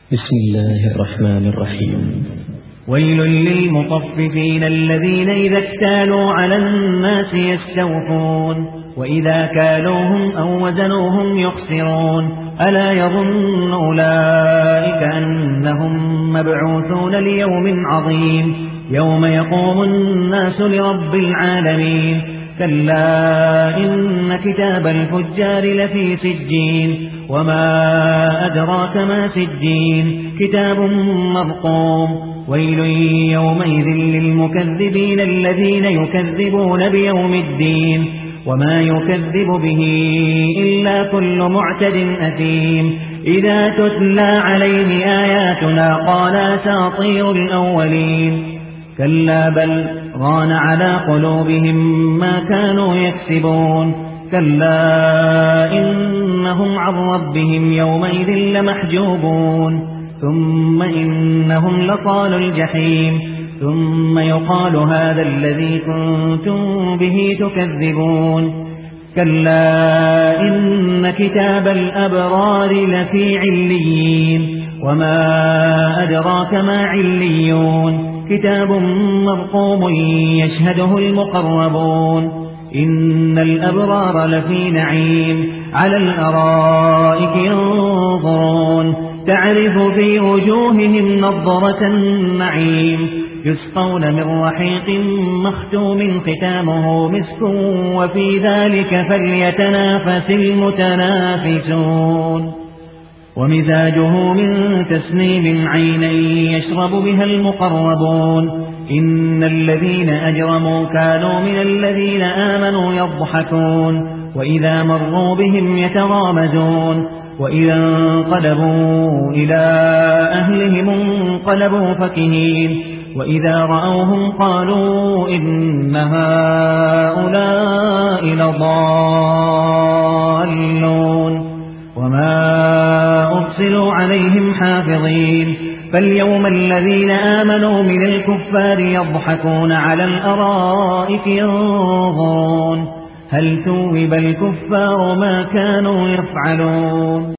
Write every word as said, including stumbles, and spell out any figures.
بسم الله الرحمن الرحيم. ويل للمطففين الذين إذا اكتالوا على الناس يستوفون وإذا كالوهم أو وزنوهم يخسرون ألا يظن أولئك أنهم مبعوثون ليوم عظيم يوم يقوم الناس لرب العالمين كلا إن كتاب الفجار لفي سجين وما أدراك ما سجين كتاب مرقوم ويل يومئذ للمكذبين الذين يكذبون بيوم الدين وما يكذب به إلا كل معتد أثيم إذا تتلى عليه آياتنا قال أساطير الأولين كلا بل ران على قلوبهم ما كانوا يكسبون كلا إنهم عن ربهم يومئذ لمحجوبون ثم إنهم لصالوا الجحيم ثم يقال هذا الذي كنتم به تكذبون كلا إن كتاب الأبرار لفي عليين وما أدراك ما عليون كتاب مرقوم يشهده المقربون إن الأبرار لفي نعيم على الأرائك ينظرون تعرف في وجوههم نضرة النعيم يسقون من رحيق مختوم ختامه مسك وفي ذلك فليتنافس المتنافسون ومزاجه من تسنيم عينا يشرب بها المقربون إن الذين أجرموا كانوا من الذين آمنوا يضحكون وإذا مروا بهم يتغامزون وإذا انقلبوا إلى أهلهم انقلبوا فكهين وإذا رأوهم قالوا إن هؤلاء لضالون وما أرسلوا عليهم حافظين فاليوم الذين آمنوا من الكفار يضحكون على الأرائك ينظرون هل ثوب الكفار ما كانوا يفعلون.